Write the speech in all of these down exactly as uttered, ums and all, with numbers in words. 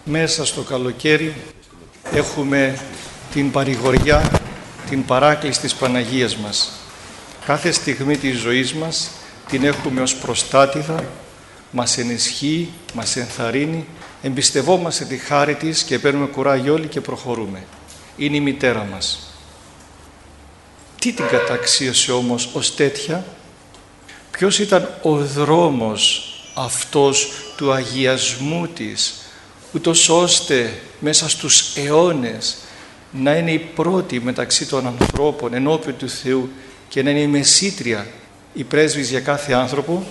Μέσα στο καλοκαίρι έχουμε την παρηγοριά, την παράκληση της Παναγίας μας. Κάθε στιγμή της ζωής μας την έχουμε ως προστάτηδα, μας ενισχύει, μας ενθαρρύνει, εμπιστευόμαστε τη χάρη της και παίρνουμε κουράγιο όλοι και προχωρούμε. Είναι η μητέρα μας. Τι την καταξίωσε όμως ως τέτοια? Ποιος ήταν ο δρόμος αυτός του αγιασμού της, ούτως ώστε μέσα στους αιώνες να είναι η πρώτη μεταξύ των ανθρώπων ενώπιον του Θεού και να είναι η μεσήτρια, η πρέσβης για κάθε άνθρωπο?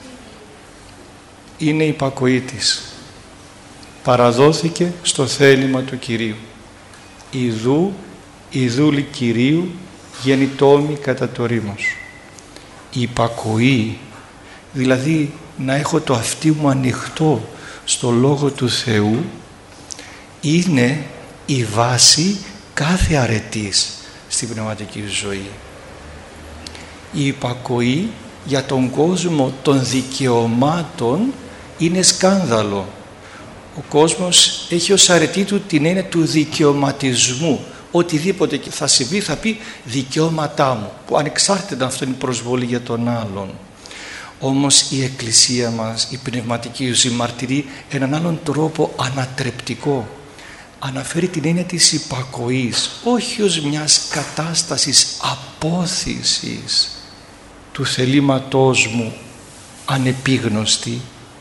Είναι η υπακοή της. Παραδόθηκε στο θέλημα του Κυρίου. Ιδού, η δούλη Κυρίου γεννητόμη κατά το ρήμος. Η υπακοή, δηλαδή να έχω το αυτί μου ανοιχτό στο Λόγο του Θεού, είναι η βάση κάθε αρετής στην πνευματική ζωή. Η υπακοή για τον κόσμο των δικαιωμάτων είναι σκάνδαλο. Ο κόσμος έχει ως αρετή του την έννοια του δικαιωματισμού. Οτιδήποτε θα συμβεί θα πει δικαιώματά μου, που ανεξάρτητα αυτό είναι προσβολή για τον άλλον. Όμως η Εκκλησία μας, η πνευματική ζωή, μαρτυρεί έναν άλλον τρόπο ανατρεπτικό. Αναφέρει την έννοια της υπακοής, όχι ως μιας κατάστασης απόθυσης του θελήματός μου ανεπίγνωστη.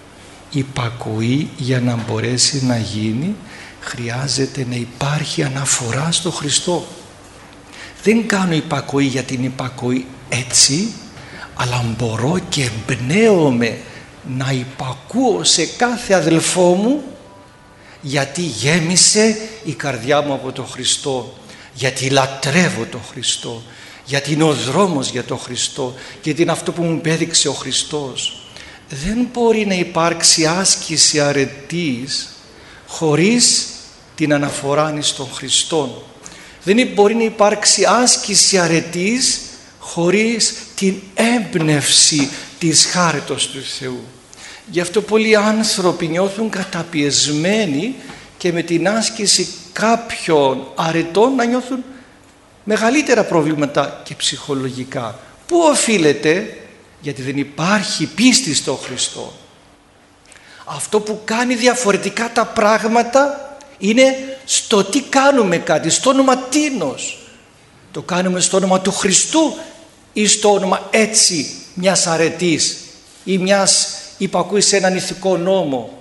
Υπακοή, για να μπορέσει να γίνει, χρειάζεται να υπάρχει αναφορά στο Χριστό. Δεν κάνω υπακοή για την υπακοή έτσι, αλλά μπορώ και εμπνέομαι να υπακούω σε κάθε αδελφό μου, γιατί γέμισε η καρδιά μου από τον Χριστό, γιατί λατρεύω τον Χριστό, γιατί είναι ο δρόμος για τον Χριστό, γιατί είναι αυτό που μου έδειξε ο Χριστός. Δεν μπορεί να υπάρξει άσκηση αρετής χωρίς την αναφορά στον Χριστό. Δεν μπορεί να υπάρξει άσκηση αρετής χωρίς την έμπνευση της χάριτος του Θεού. Γι' αυτό πολλοί άνθρωποι νιώθουν καταπιεσμένοι και με την άσκηση κάποιων αρετών να νιώθουν μεγαλύτερα προβλήματα και ψυχολογικά. Πού οφείλεται? Γιατί δεν υπάρχει πίστη στο Χριστό. Αυτό που κάνει διαφορετικά τα πράγματα είναι στο τι κάνουμε κάτι, στο όνομα τίνος. Το κάνουμε στο όνομα του Χριστού ή στο όνομα έτσι μιας αρετής ή μιας υπακούεις σε έναν ηθικό νόμο?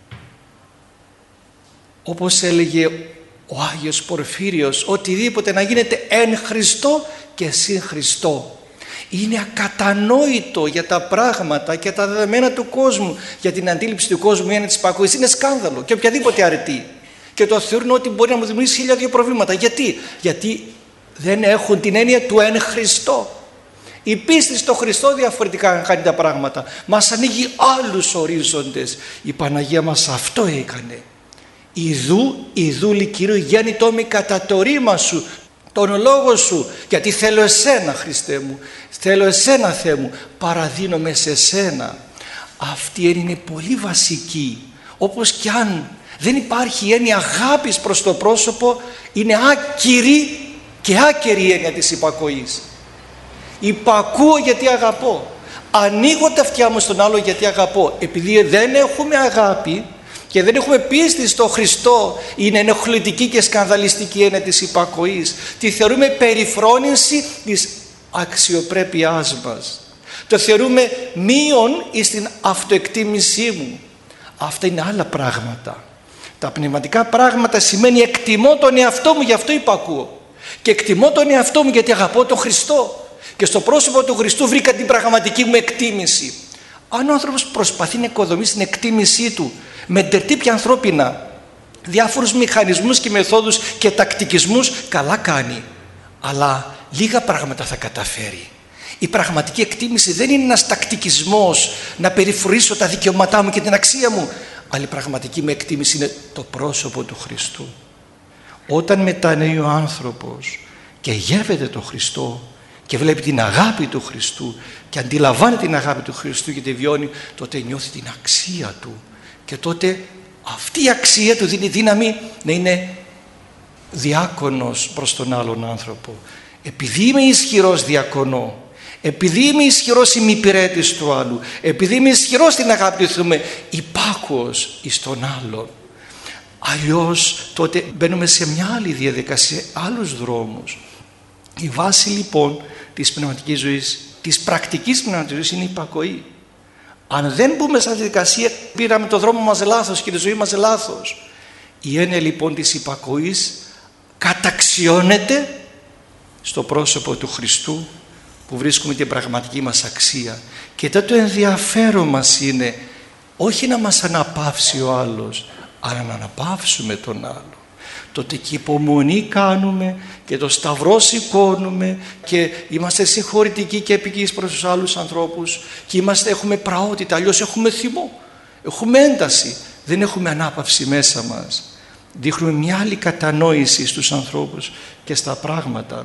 Όπως έλεγε ο Άγιος Πορφύριος, οτιδήποτε να γίνεται εν Χριστώ και συν Χριστώ. Είναι ακατανόητο για τα πράγματα και τα δεδομένα του κόσμου, για την αντίληψη του κόσμου η έννοια της υπακοής. Είναι σκάνδαλο και οποιαδήποτε αρετή. Και το θεωρούν ότι μπορεί να μου δημιουργήσει χίλια δύο προβλήματα. Γιατί? Γιατί δεν έχουν την έννοια του εν Χριστώ. Η πίστη στο Χριστό διαφορετικά κάνει τα πράγματα. Μας ανοίγει άλλους ορίζοντες. Η Παναγία μας αυτό έκανε. Ιδού, ιδούλη Κυρίου γέννητόμη κατά το ρήμα σου, τον λόγο σου, γιατί θέλω εσένα, Χριστέ μου, θέλω εσένα, Θεέ μου, παραδίνομαι σε σένα. Αυτή είναι πολύ βασική. Όπως κι αν δεν υπάρχει έννοια αγάπης προς το πρόσωπο, είναι άκυρη και άκερη η έννοια της υπακοής. Υπακούω γιατί αγαπώ, ανοίγω τα αυτιά μου στον άλλο γιατί αγαπώ. Επειδή δεν έχουμε αγάπη και δεν έχουμε πίστη στο Χριστό, είναι ενοχλητική και σκανδαλιστική έννοια της υπακοής. Τη θεωρούμε περιφρόνηση της αξιοπρέπειάς μας. Το θεωρούμε μείον στην αυτοεκτίμησή μου. Αυτά είναι άλλα πράγματα. Τα πνευματικά πράγματα σημαίνει εκτιμώ τον εαυτό μου, γι' αυτό υπακούω. Και εκτιμώ τον εαυτό μου γιατί αγαπώ τον Χριστό. Και στο πρόσωπο του Χριστού βρήκα την πραγματική μου εκτίμηση. Αν ο άνθρωπος προσπαθεί να οικοδομήσει την εκτίμησή του με ντερτύπια ανθρώπινα διάφορους μηχανισμούς και μεθόδους και τακτικισμούς, καλά κάνει. Αλλά λίγα πράγματα θα καταφέρει. Η πραγματική εκτίμηση δεν είναι ένας τακτικισμός να περιφρουρήσω τα δικαιώματά μου και την αξία μου, αλλά η πραγματική μου εκτίμηση είναι το πρόσωπο του Χριστού. Όταν μετανέει ο άνθρωπος και γεύεται τον Χριστό και βλέπει την αγάπη του Χριστού και αντιλαμβάνει την αγάπη του Χριστού και τη βιώνει, τότε νιώθει την αξία του και τότε Αυτή η αξία του δίνει δύναμη να είναι διάκονος προς τον άλλον άνθρωπο. Επειδή είμαι ισχυρός διακονώ, επειδή είμαι ισχυρός ημιπηρέτης του άλλου, επειδή είμαι ισχυρός στην αγάπη του, είμαι υπάκουος εις τον άλλον. Αλλιώς τότε μπαίνουμε σε μια άλλη διαδικασία, άλλους δρόμους. Η βάση λοιπόν της πνευματικής ζωής, της πρακτικής πνευματικής ζωής, είναι η υπακοή. Αν δεν μπούμε σε αυτή τη διαδικασία, πήραμε το δρόμο μας λάθος και τη ζωή μας λάθος. Η έννοια λοιπόν της υπακοής καταξιώνεται στο πρόσωπο του Χριστού, που βρίσκουμε την πραγματική μας αξία. Και τότε το ενδιαφέρον μας είναι όχι να μας αναπαύσει ο άλλος, αλλά να αναπαύσουμε τον άλλο. Τότε και υπομονή κάνουμε και το σταυρό σηκώνουμε και είμαστε συγχωρητικοί και επικείς προς τους άλλους ανθρώπους και είμαστε, έχουμε πραότητα, αλλιώς έχουμε θυμό, έχουμε ένταση, δεν έχουμε ανάπαυση μέσα μας. Δείχνουμε μια άλλη κατανόηση στους ανθρώπους και στα πράγματα.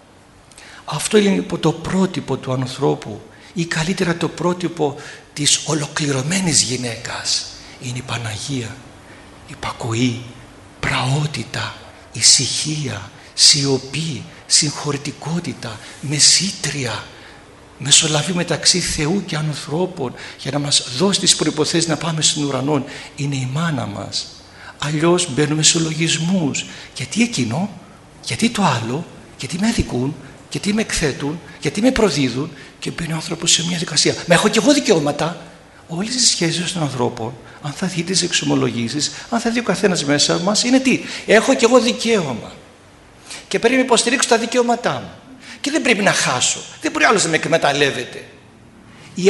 Αυτό είναι το πρότυπο του ανθρώπου, ή καλύτερα το πρότυπο της ολοκληρωμένης γυναίκας. Είναι η Παναγία, υπακοή, πραότητα, ησυχία, σιωπή, συγχωρητικότητα, μεσήτρια, μεσολαβή μεταξύ Θεού και ανθρώπων για να μας δώσει τις προϋποθέσεις να πάμε στον ουρανό. Είναι η μάνα μας. Αλλιώς μπαίνουμε σε λογισμούς. Γιατί εκείνο, γιατί το άλλο, γιατί με αδικούν, γιατί με εκθέτουν, γιατί με προδίδουν, και μπαίνει ο άνθρωπος σε μια δικασία. Μα έχω και εγώ δικαιώματα. Όλες οι σχέσεις των ανθρώπων, αν θα δει τις εξομολογήσεις, αν θα δει ο καθένας μέσα μας, είναι τι? Έχω και εγώ δικαίωμα. Και πρέπει να υποστηρίξω τα δικαιώματά μου. Και δεν πρέπει να χάσω. Δεν μπορεί άλλος να με εκμεταλλεύεται. Η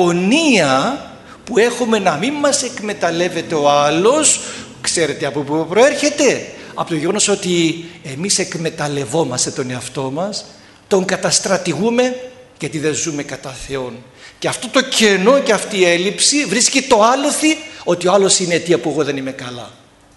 αγωνία που έχουμε να μην μας εκμεταλλεύεται ο άλλος, ξέρετε από πού προέρχεται? Από το γεγονός ότι εμείς εκμεταλλευόμαστε τον εαυτό μας, τον καταστρατηγούμε, γιατί δεν ζούμε κατά Θεόν. Και αυτό το κενό και αυτή η έλλειψη βρίσκει το άλοθη ότι ο άλλος είναι αιτία που εγώ δεν είμαι καλά.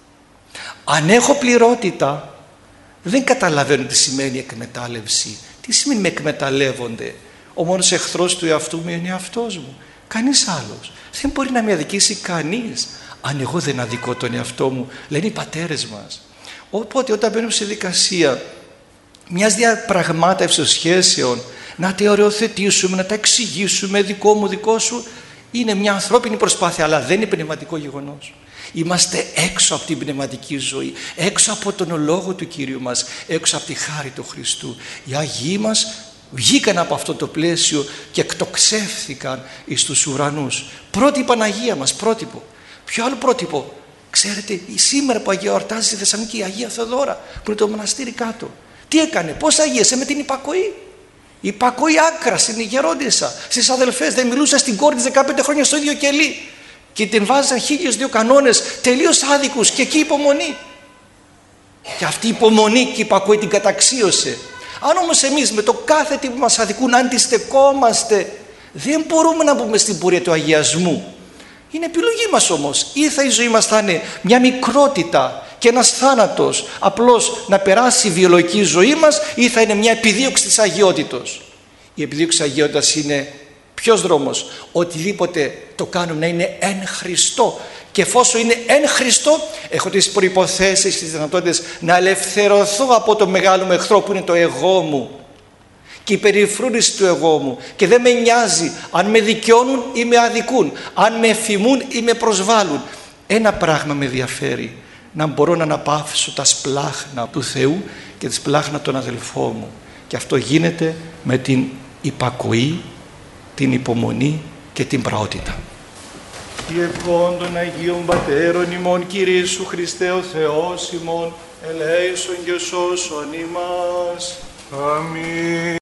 Αν έχω πληρότητα, δεν καταλαβαίνω τι σημαίνει εκμετάλλευση. Τι σημαίνει με εκμεταλλεύονται? Ο μόνος εχθρός του εαυτού μου είναι ο εαυτός μου. Κανείς άλλος. Δεν μπορεί να με αδικήσει κανείς αν εγώ δεν αδικώ τον εαυτό μου, λένε οι πατέρες μας. Οπότε όταν μπαίνουμε σε δικασία μιας διαπραγμάτευσης σχέσεων, να τα οριοθετήσουμε, να τα εξηγήσουμε, δικό μου, δικό σου, είναι μια ανθρώπινη προσπάθεια, αλλά δεν είναι πνευματικό γεγονός. Είμαστε έξω από την πνευματική ζωή, έξω από τον λόγο του Κυρίου μας, έξω από τη χάρη του Χριστού. Οι Άγιοι μας βγήκαν από αυτό το πλαίσιο και εκτοξεύθηκαν εις τους ουρανούς. Πρώτη η Παναγία μας, πρότυπο. Ποιο άλλο πρότυπο? Ξέρετε, σήμερα που αγιορτάζει στη Θεσσαλονίκη η Αγία Θεοδώρα, που είναι το μοναστήρι κάτω. Τι έκανε? Πώς αγίασε? Με την υπακοή. Η υπακοή άκρα στην γερόντισσα, στις αδελφές. Δεν μιλούσε στην κόρη της δεκαπέντε χρόνια στο ίδιο κελί και την βάζαν χίλιους δύο κανόνες τελείως άδικους, και εκεί υπομονή. Και αυτή η υπομονή και η υπακοή την καταξίωσε. Αν όμως εμείς με το κάθε τι που μας αδικούν αντιστεκόμαστε, δεν μπορούμε να μπούμε στην πορεία του αγιασμού. Είναι επιλογή μας όμως. Ή θα η ζωή μας θα είναι μια μικρότητα και ένας θάνατος, απλώς να περάσει η βιολογική ζωή μας, ή θα είναι μια επιδίωξη της αγιότητος. Η επιδίωξη της αγιότητας είναι ποιος δρόμος? Οτιδήποτε το κάνουμε να είναι εν Χριστώ. Και εφόσον είναι εν Χριστώ, έχω τις προϋποθέσεις, τις δυνατότητες να ελευθερωθώ από το μεγάλο μου εχθρό που είναι το εγώ μου και η περιφρούρηση του εγώ μου, και δεν με νοιάζει αν με δικαιώνουν ή με αδικούν, αν με εφημούν ή με προσβάλλουν. Ένα πράγμα με ενδιαφέρει: να μπορώ να αναπαύσω τα σπλάχνα του Θεού και τα σπλάχνα των αδελφών μου. Και αυτό γίνεται με την υπακοή, την υπομονή και την πραότητα. Η ευχών των Αγίων Πατέρων ημών, Κυρίσου Χριστέ ο Θεός ημών, ελέησον και σώσον ημάς. Αμήν.